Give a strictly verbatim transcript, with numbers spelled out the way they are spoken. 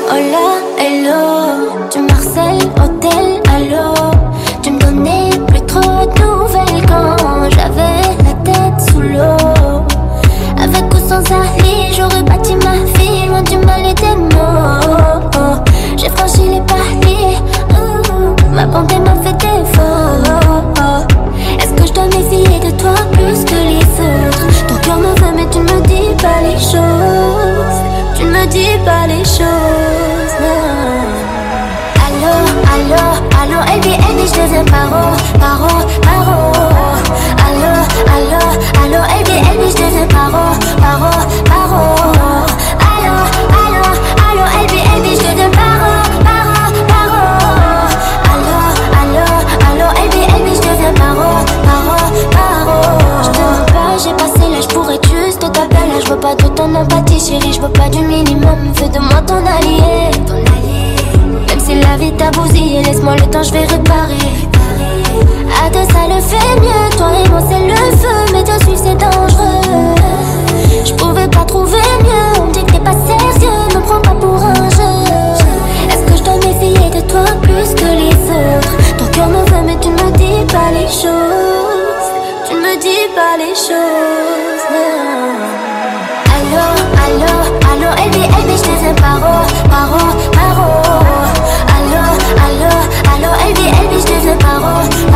Hola, hello, tu me harcèles, hôtel, allô. Tu me donnais plus trop de nouvelles quand j'avais la tête sous l'eau. Avec ou sans Ali, j'aurais bâti ma vie loin du mal et des mots. J'ai franchi les paliers, ouh, ma bonté m'a fait défaut. Est-ce que je dois méfier de toi plus que les autres? Ton cœur me veut mais tu ne me dis pas les choses. Tu ne me dis pas les choses, non. Allô, allô, allô, L B L B, je deviens paro, paro, paro. Allô, allô, allô, L B L B, je deviens paro, paro, paro. Allô, allô, allô, L B L B, je deviens paro, paro, paro. Allô, allô, allô, L B L B, je deviens paro, paro, paro. Je te mens pas, j'ai passé l'âge pour être juste ta belle. Je veux pas de ton empathie, chérie, je veux pas du minimum. Fais de moi ton allié, ton allié. Même si la vie t'a bousillé, laisse-moi le temps, je vais réparer. À deux ça le fait mieux, toi et moi c'est le feu. Mais te suivre c'est dangereux. Je pouvais pas trouver mieux, on me dit que t'es pas sérieux. Me prends pas pour un jeu. Est-ce que je dois méfier de toi plus que les autres? Ton cœur me veut mais tu ne me dis pas les choses. Tu ne me dis pas les choses, non. Allô, allô, allô, L B L B, je deviens paro, paro, paro. Allô, allô, allô, L B L B, je deviens paro,